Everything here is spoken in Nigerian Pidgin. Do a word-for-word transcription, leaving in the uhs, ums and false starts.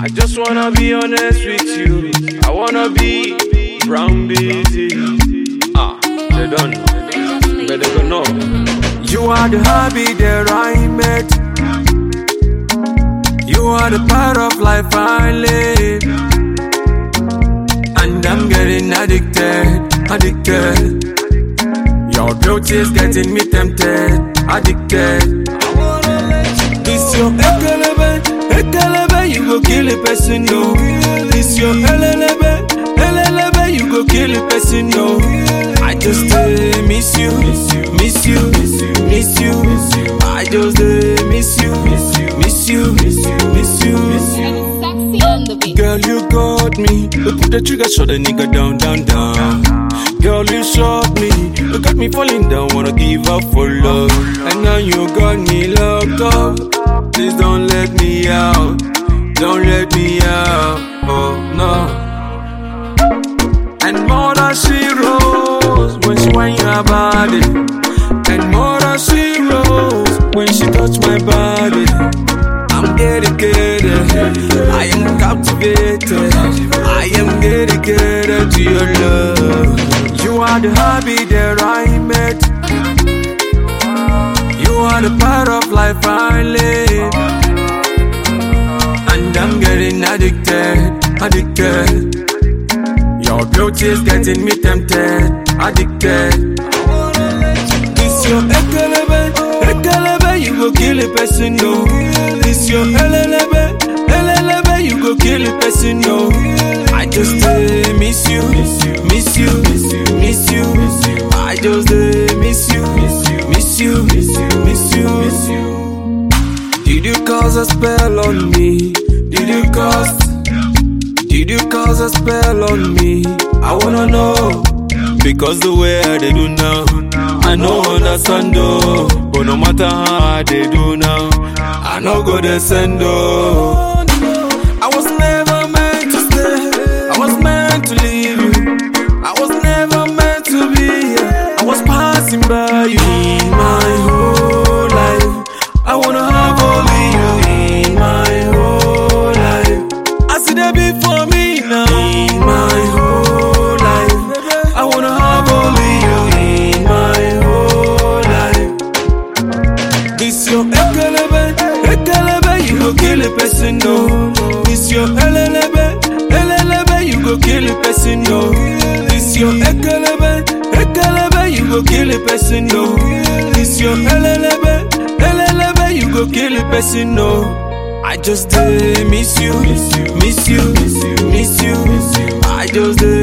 I just wanna be honest with you. I wanna be brown busy. Ah, they don't know, but they don't know. You are the hobby that I met. You are the part of life I live. And I'm getting addicted, addicted. Your beauty is getting me tempted, addicted. This your ekelebe, ekelebe, you go kill a person, no. This your elelebe, elelebe, you go kill a person, no. I just uh, miss you, miss you, miss you. I just uh, miss you, miss you, miss you, miss you. Girl, you got me. You put the trigger, shot the nigga down, down, down. Girl, you shot me. You got me falling down, wanna give up for love. And now you got me locked up. Please don't let me out. Don't let me out. Oh no. And more than she rose when she went her body. And more than she rose when she touched my body. I'm dedicated, I am captivated, I am dedicated to your love. You are the hobby that I met. You are the part of life I live. And I'm getting addicted, addicted. Your beauty is getting me tempted, addicted. This your ekelebe, ekelebe, you go kill a person, no. This your elelebe, elelebe, you go kill a person, no. I just uh, miss you, miss you, miss you, miss you. I just uh, miss you, miss you, miss you, miss you, miss you. Did you cause a spell on me? Did you cause? Did you cause a spell on me? I wanna know. Because the way they do now, I no understand though. But no matter how they do now, I no go descend though. I was never meant to stay, I was meant to leave you. I was never meant to be here, I was passing by you. In my whole life, I wanna have only you. In my whole life, I see that before me now. In my whole life, I wanna have only you. In my whole life. This your ekelebe, ekelebe, you go kill a person, no. This your elelebe, elelebe, you go kill a person, no. This your ekelebe, ekelebe, you go kill a person, no. This your elelebe, elelebe, you go kill a person, no. I just uh, miss you, miss you, miss you, miss you. I just uh,